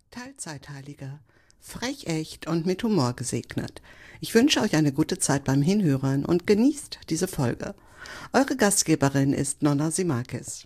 Teilzeitheilige. Frech, echt und mit Humor gesegnet. Ich wünsche euch eine gute Zeit beim Hinhören und genießt diese Folge. Eure Gastgeberin ist Nonna Simakis.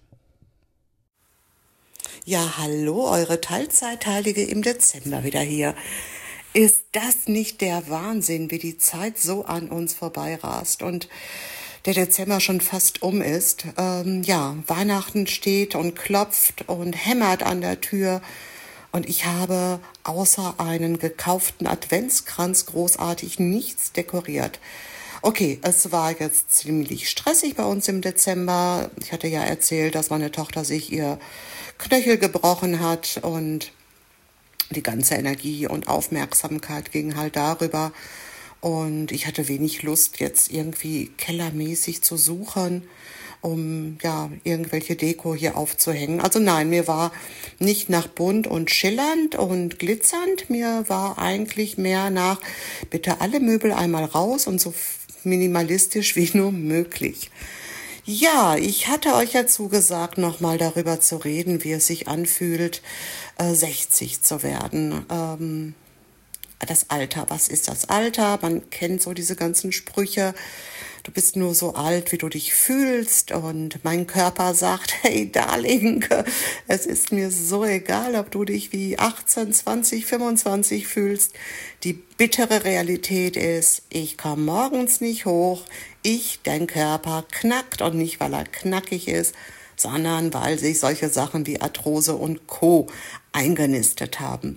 Ja, hallo, eure Teilzeitheilige im Dezember wieder hier. Ist das nicht der Wahnsinn, wie die Zeit so an uns vorbeirast und der Dezember schon fast um ist? Weihnachten steht und klopft und hämmert an der Tür. Und ich habe außer einen gekauften Adventskranz großartig nichts dekoriert. Okay, es war jetzt ziemlich stressig bei uns im Dezember. Ich hatte ja erzählt, dass meine Tochter sich ihr Knöchel gebrochen hat und die ganze Energie und Aufmerksamkeit ging halt darüber. Und ich hatte wenig Lust, jetzt irgendwie kellermäßig zu suchen, um irgendwelche Deko hier aufzuhängen. Also nein, mir war nicht nach bunt und schillernd und glitzernd. Mir war eigentlich mehr nach, bitte alle Möbel einmal raus und so minimalistisch wie nur möglich. Ja, ich hatte euch ja zugesagt, nochmal darüber zu reden, wie es sich anfühlt, 60 zu werden. Das Alter, was ist das Alter? Man kennt so diese ganzen Sprüche. Du bist nur so alt, wie du dich fühlst. Und mein Körper sagt, hey Darling, es ist mir so egal, ob du dich wie 18, 20, 25 fühlst. Die bittere Realität ist, ich komme morgens nicht hoch. Dein Körper knackt und nicht, weil er knackig ist, sondern weil sich solche Sachen wie Arthrose und Co. eingenistet haben.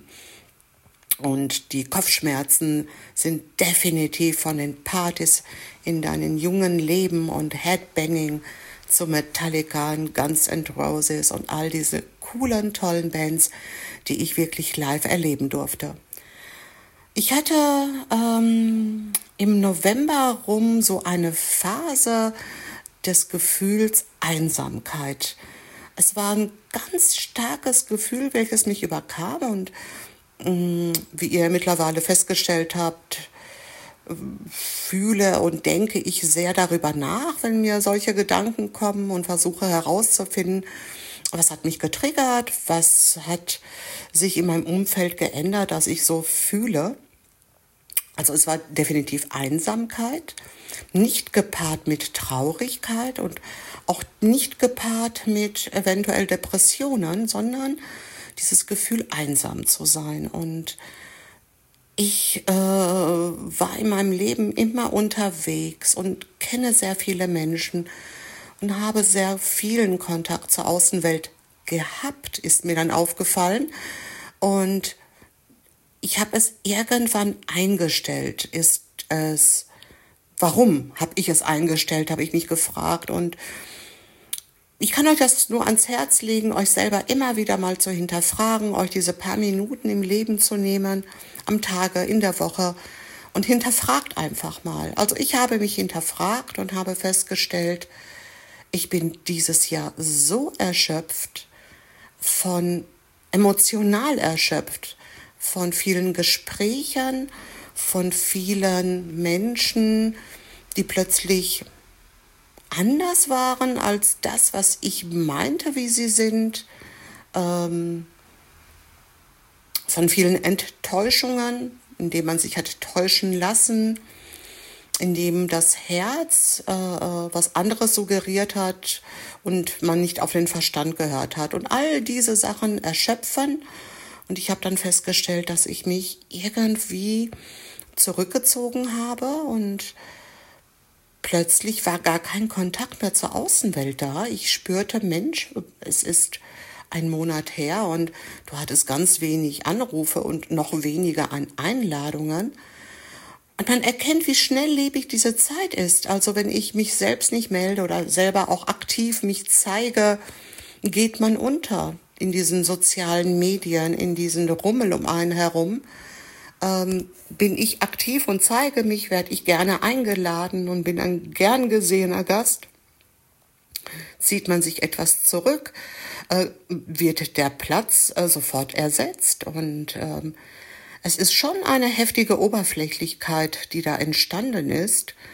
Und die Kopfschmerzen sind definitiv von den Partys in deinem jungen Leben und Headbanging zu Metallica und Guns N' Roses und all diese coolen, tollen Bands, die ich wirklich live erleben durfte. Ich hatte im November rum so eine Phase des Gefühls Einsamkeit. Es war ein ganz starkes Gefühl, welches mich überkam und wie ihr mittlerweile festgestellt habt, fühle und denke ich sehr darüber nach, wenn mir solche Gedanken kommen und versuche herauszufinden, was hat mich getriggert, was hat sich in meinem Umfeld geändert, dass ich so fühle. Also es war definitiv Einsamkeit, nicht gepaart mit Traurigkeit und auch nicht gepaart mit eventuell Depressionen, sondern dieses Gefühl, einsam zu sein. Und ich war in meinem Leben immer unterwegs und kenne sehr viele Menschen und habe sehr vielen Kontakt zur Außenwelt gehabt, ist mir dann aufgefallen. Und ich habe es irgendwann eingestellt. Warum habe ich es eingestellt, habe ich mich gefragt. Und ich kann euch das nur ans Herz legen, euch selber immer wieder mal zu hinterfragen, euch diese paar Minuten im Leben zu nehmen, am Tage, in der Woche und hinterfragt einfach mal. Also ich habe mich hinterfragt und habe festgestellt, ich bin dieses Jahr so emotional erschöpft von vielen Gesprächen, von vielen Menschen, die plötzlich anders waren als das, was ich meinte, wie sie sind, von vielen Enttäuschungen, indem man sich hat täuschen lassen, indem das Herz was anderes suggeriert hat und man nicht auf den Verstand gehört hat. Und all diese Sachen erschöpfen. Und ich habe dann festgestellt, dass ich mich irgendwie zurückgezogen habe und plötzlich war gar kein Kontakt mehr zur Außenwelt da. Ich spürte, Mensch, es ist ein Monat her und du hattest ganz wenig Anrufe und noch weniger an Einladungen. Und man erkennt, wie schnelllebig diese Zeit ist. Also wenn ich mich selbst nicht melde oder selber auch aktiv mich zeige, geht man unter in diesen sozialen Medien, in diesen Rummel um einen herum. Bin ich aktiv und zeige mich, werde ich gerne eingeladen und bin ein gern gesehener Gast. Zieht man sich etwas zurück, wird der Platz sofort ersetzt und es ist schon eine heftige Oberflächlichkeit, die da entstanden ist,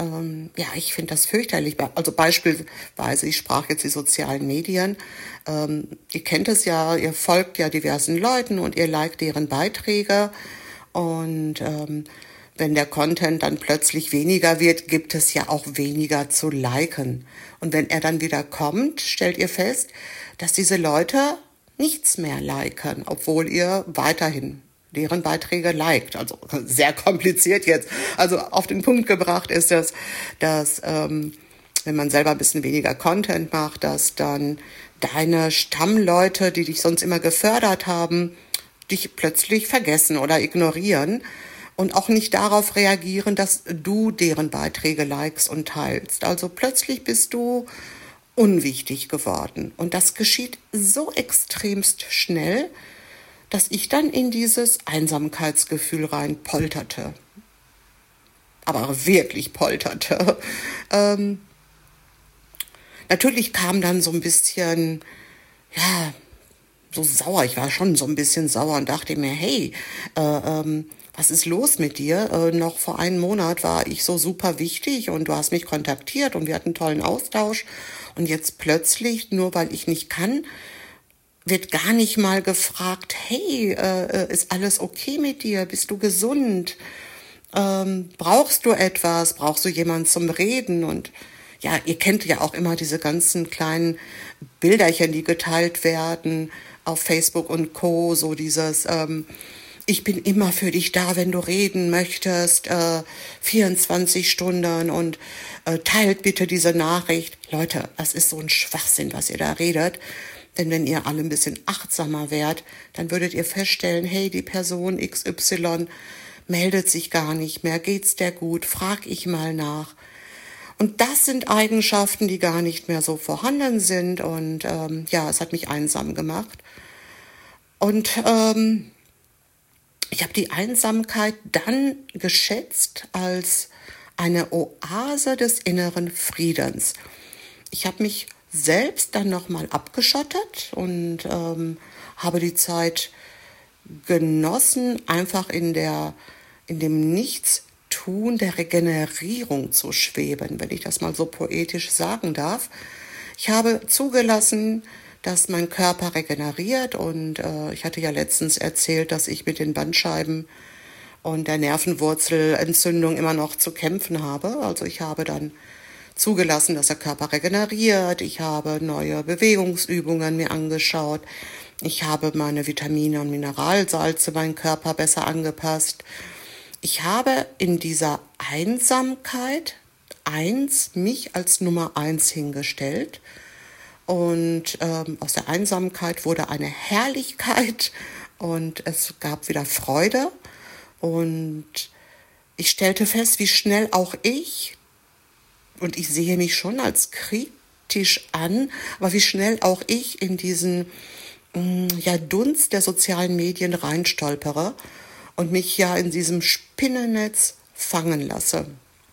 ja, ich finde das fürchterlich. Also beispielsweise, ich sprach jetzt die sozialen Medien. Ihr kennt es ja, ihr folgt ja diversen Leuten und ihr liked deren Beiträge. Und wenn der Content dann plötzlich weniger wird, gibt es ja auch weniger zu liken. Und wenn er dann wieder kommt, stellt ihr fest, dass diese Leute nichts mehr liken, obwohl ihr weiterhin deren Beiträge liked. Also sehr kompliziert jetzt. Also auf den Punkt gebracht ist das, dass wenn man selber ein bisschen weniger Content macht, dass dann deine Stammleute, die dich sonst immer gefördert haben, dich plötzlich vergessen oder ignorieren und auch nicht darauf reagieren, dass du deren Beiträge likest und teilst. Also plötzlich bist du unwichtig geworden. Und das geschieht so extremst schnell, dass ich dann in dieses Einsamkeitsgefühl rein polterte. Aber wirklich polterte. Natürlich kam dann so ein bisschen, ja, so sauer. Ich war schon so ein bisschen sauer und dachte mir, hey, was ist los mit dir? Noch vor einem Monat war ich so super wichtig und du hast mich kontaktiert und wir hatten einen tollen Austausch. Und jetzt plötzlich, nur weil ich nicht kann, wird gar nicht mal gefragt, hey, ist alles okay mit dir? Bist du gesund? Brauchst du etwas? Brauchst du jemanden zum Reden? Und ja, ihr kennt ja auch immer diese ganzen kleinen Bilderchen, die geteilt werden auf Facebook und Co. So dieses, ich bin immer für dich da, wenn du reden möchtest, 24 Stunden und teilt bitte diese Nachricht. Leute, das ist so ein Schwachsinn, was ihr da redet. Denn wenn ihr alle ein bisschen achtsamer wärt, dann würdet ihr feststellen, hey, die Person XY meldet sich gar nicht mehr, geht's der gut, frag ich mal nach. Und das sind Eigenschaften, die gar nicht mehr so vorhanden sind und ja, es hat mich einsam gemacht. Und ich habe die Einsamkeit dann geschätzt als eine Oase des inneren Friedens. Ich habe mich selbst dann nochmal abgeschottet und habe die Zeit genossen, einfach in dem Nichtstun der Regenerierung zu schweben, wenn ich das mal so poetisch sagen darf. Ich habe zugelassen, dass mein Körper regeneriert und ich hatte ja letztens erzählt, dass ich mit den Bandscheiben und der Nervenwurzelentzündung immer noch zu kämpfen habe. Also ich habe dann zugelassen, dass der Körper regeneriert. Ich habe neue Bewegungsübungen mir angeschaut. Ich habe meine Vitamine und Mineralsalze meinen Körper besser angepasst. Ich habe in dieser Einsamkeit mich als Nummer 1 hingestellt. Und aus der Einsamkeit wurde eine Herrlichkeit und es gab wieder Freude. Und ich stellte fest, wie schnell auch ich, und ich sehe mich schon als kritisch an, aber wie schnell auch ich in diesen Dunst der sozialen Medien reinstolpere und mich ja in diesem Spinnennetz fangen lasse.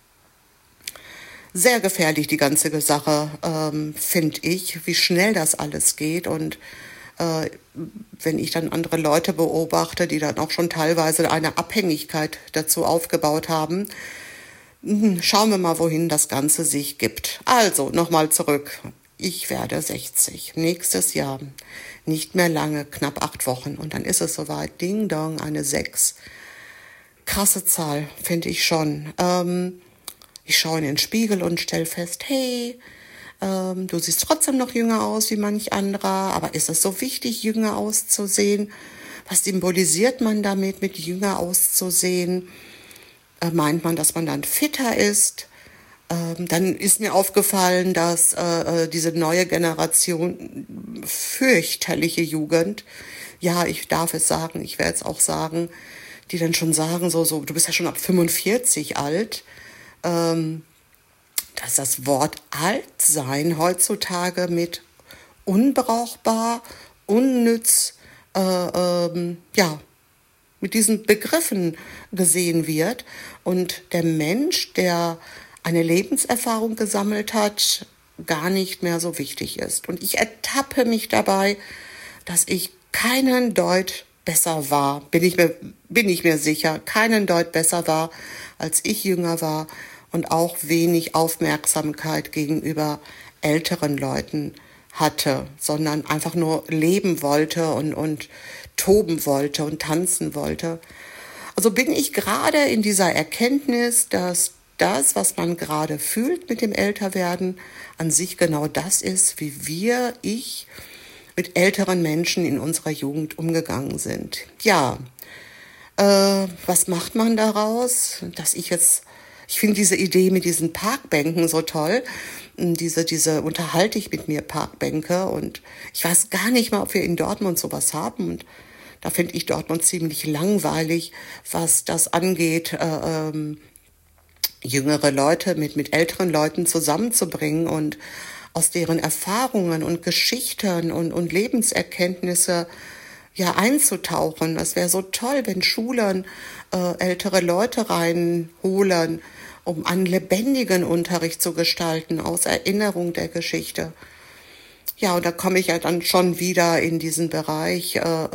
Sehr gefährlich, die ganze Sache, finde ich, wie schnell das alles geht. Und wenn ich dann andere Leute beobachte, die dann auch schon teilweise eine Abhängigkeit dazu aufgebaut haben, schauen wir mal, wohin das Ganze sich gibt. Also, nochmal zurück. Ich werde 60. Nächstes Jahr. Nicht mehr lange, knapp 8 Wochen. Und dann ist es soweit. Ding dong, eine 6. Krasse Zahl, finde ich schon. Ich schaue in den Spiegel und stelle fest, hey, du siehst trotzdem noch jünger aus wie manch anderer, aber ist es so wichtig, jünger auszusehen? Was symbolisiert man damit, mit jünger auszusehen? Meint man, dass man dann fitter ist? Dann ist mir aufgefallen, dass diese neue Generation, fürchterliche Jugend, ja, ich darf es sagen, ich werde es auch sagen, die dann schon sagen, so, du bist ja schon ab 45 alt, dass das Wort Altsein heutzutage mit unbrauchbar, unnütz, mit diesen Begriffen gesehen wird. Und der Mensch, der eine Lebenserfahrung gesammelt hat, gar nicht mehr so wichtig ist. Und ich ertappe mich dabei, dass ich keinen Deut besser war, bin ich mir sicher, keinen Deut besser war, als ich jünger war. und auch wenig Aufmerksamkeit gegenüber älteren Leuten hatte, sondern einfach nur leben wollte und toben wollte und tanzen wollte. Also bin ich gerade in dieser Erkenntnis, dass das, was man gerade fühlt mit dem Älterwerden, an sich genau das ist, wie ich mit älteren Menschen in unserer Jugend umgegangen sind. Ja, was macht man daraus? Ich finde diese Idee mit diesen Parkbänken so toll. Diese unterhalte ich mit mir Parkbänke und ich weiß gar nicht mal, ob wir in Dortmund sowas haben und da finde ich Dortmund ziemlich langweilig, was das angeht, jüngere Leute mit älteren Leuten zusammenzubringen und aus deren Erfahrungen und Geschichten und Lebenserkenntnisse ja einzutauchen. Das wäre so toll, wenn Schulen ältere Leute reinholen, um einen lebendigen Unterricht zu gestalten aus Erinnerung der Geschichte. Ja, und da komme ich ja dann schon wieder in diesen Bereich,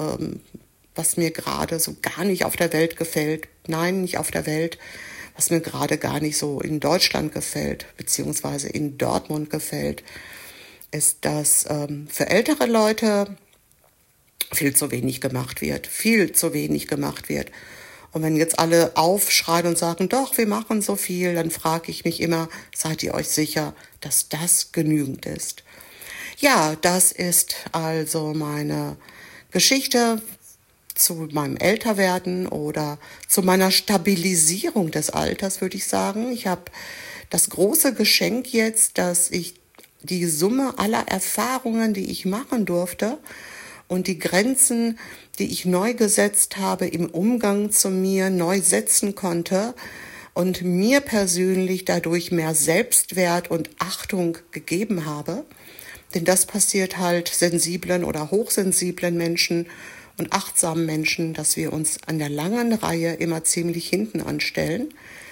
was mir gerade so gar nicht auf der Welt gefällt. Nein, nicht auf der Welt, was mir gerade gar nicht so in Deutschland gefällt, beziehungsweise in Dortmund gefällt, ist, dass für ältere Leute viel zu wenig gemacht wird. Viel zu wenig gemacht wird. Und wenn jetzt alle aufschreien und sagen, doch, wir machen so viel, dann frage ich mich immer, seid ihr euch sicher, dass das genügend ist? Ja, das ist also meine Geschichte zu meinem Älterwerden oder zu meiner Stabilisierung des Alters, würde ich sagen. Ich habe das große Geschenk jetzt, dass ich die Summe aller Erfahrungen, die ich machen durfte und die Grenzen, die ich neu gesetzt habe im Umgang zu mir, neu setzen konnte und mir persönlich dadurch mehr Selbstwert und Achtung gegeben habe. Denn das passiert halt sensiblen oder hochsensiblen Menschen und achtsamen Menschen, dass wir uns an der langen Reihe immer ziemlich hinten anstellen.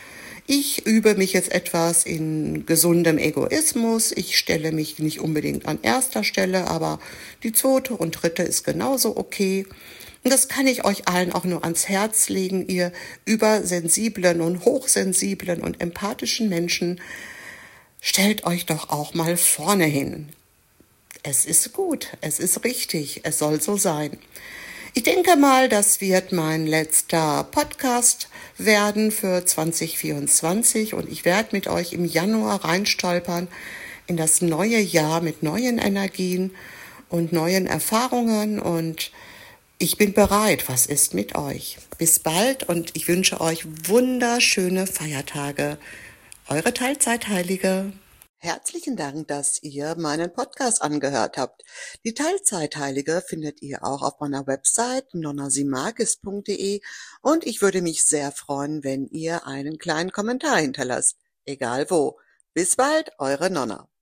Ich übe mich jetzt etwas in gesundem Egoismus. Ich stelle mich nicht unbedingt an erster Stelle, aber die zweite und dritte ist genauso okay. Und das kann ich euch allen auch nur ans Herz legen, ihr übersensiblen und hochsensiblen und empathischen Menschen. Stellt euch doch auch mal vorne hin. Es ist gut, es ist richtig, es soll so sein. Ich denke mal, das wird mein letzter Podcast werden für 2024 und ich werde mit euch im Januar reinstolpern in das neue Jahr mit neuen Energien und neuen Erfahrungen und ich bin bereit. Was ist mit euch? Bis bald und ich wünsche euch wunderschöne Feiertage. Eure Teilzeitheilige. Herzlichen Dank, dass ihr meinen Podcast angehört habt. Die Teilzeitheilige findet ihr auch auf meiner Website nonnasimagis.de und ich würde mich sehr freuen, wenn ihr einen kleinen Kommentar hinterlasst. Egal wo. Bis bald, eure Nonna.